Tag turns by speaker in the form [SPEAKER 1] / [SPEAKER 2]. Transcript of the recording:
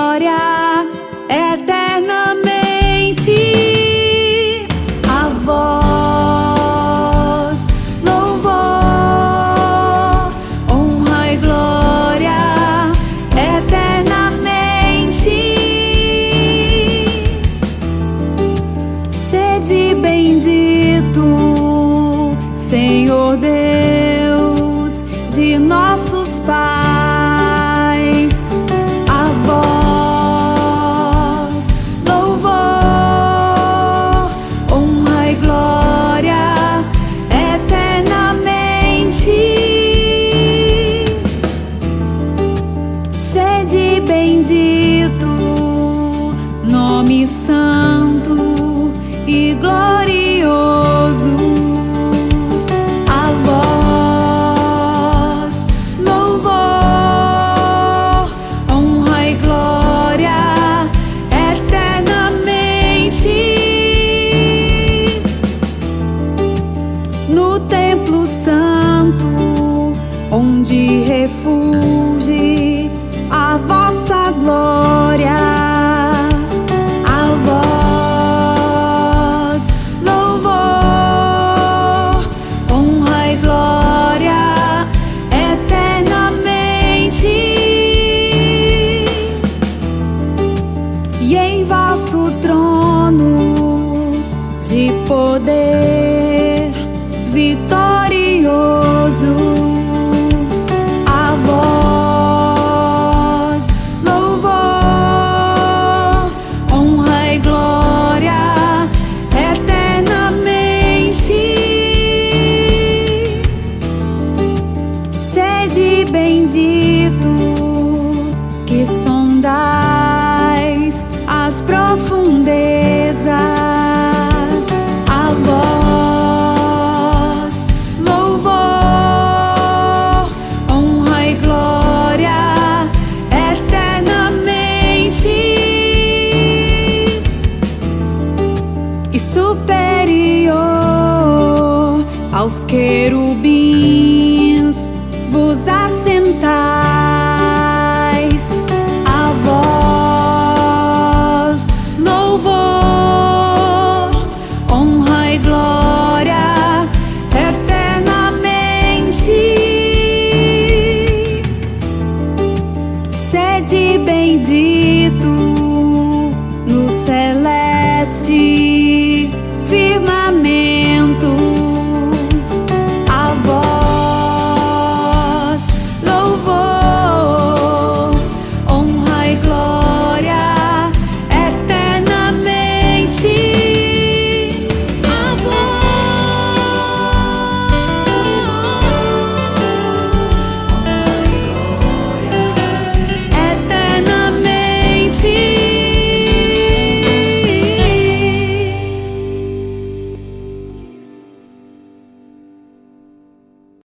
[SPEAKER 1] glória eternamente. A vós louvor, honra e glória eternamente. Sede bendito, Senhor Deus de nossos pais. A vós louvor, honra e glória eternamente. Sede bendito, nome santo e glorioso. A vós louvor, honra e glória eternamente. No templo santo, onde refugie a vossa glória. E em vosso trono de poder vitorioso, a vós louvor, honra e glória eternamente. Sede bendito, que sondais as profundezas. A vós louvor, honra e glória eternamente. E superior aos querubins vos assentais. Sede bendito no celeste